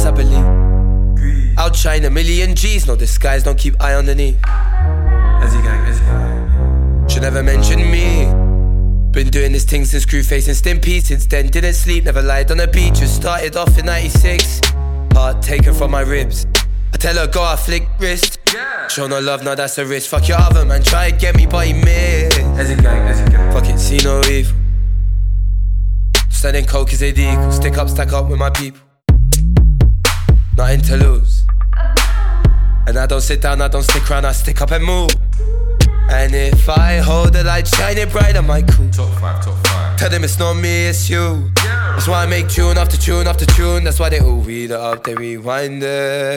lies, I believe. Outshine a million G's, no disguise, don't keep eye underneath. Ezzy gang. Should never mention me. Been doing this thing since crew facing Stimpy. Since then didn't sleep, never lied on the beach. Just started off in 96. Heart taken from my ribs. I tell her go, I flick wrist. Show no love, now that's a risk. Fuck your other man, try to get me but he missed. Ezzy gang. Fuck it, see no evil. Standing coke is illegal. Stick up, stack up with my people. Nothing to lose. And I don't sit down, I don't stick around, I stick up and move. And if I hold the light shining bright, I might cool. Top 5. Tell them it's not me, it's you. That's why I make tune after tune after tune. That's why they all read it up, they rewind it.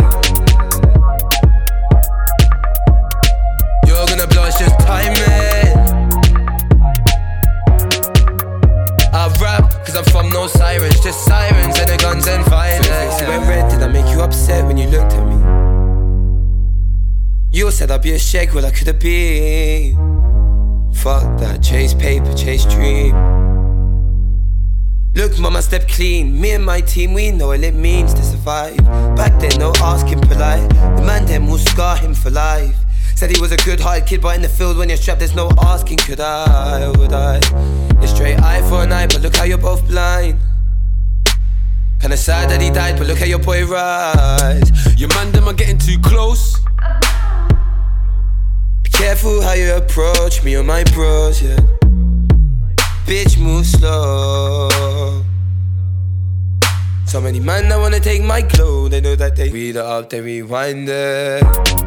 You're gonna blow, it's just timing. I rap, cause I'm from no sirens. Just sirens and the guns and violence. You went red, did I make you upset when you looked at me? You said I'd be a shake, well I could've been. Fuck that, chase paper, chase dream. Look mama, step clean. Me and my team, we know what it means to survive. Back then, no asking polite. The man then will scar him for life. Said he was a good hearted kid, but in the field when you're strapped there's no asking, could I or would I? It's straight eye for an eye, but look how you're both blind. Kinda sad that he died, but look how your boy rise. Your man them are getting too close. Be careful how you approach me or my bros, yeah. Bitch, move slow. So many men that wanna take my glow. They know that they read it up, they rewind it.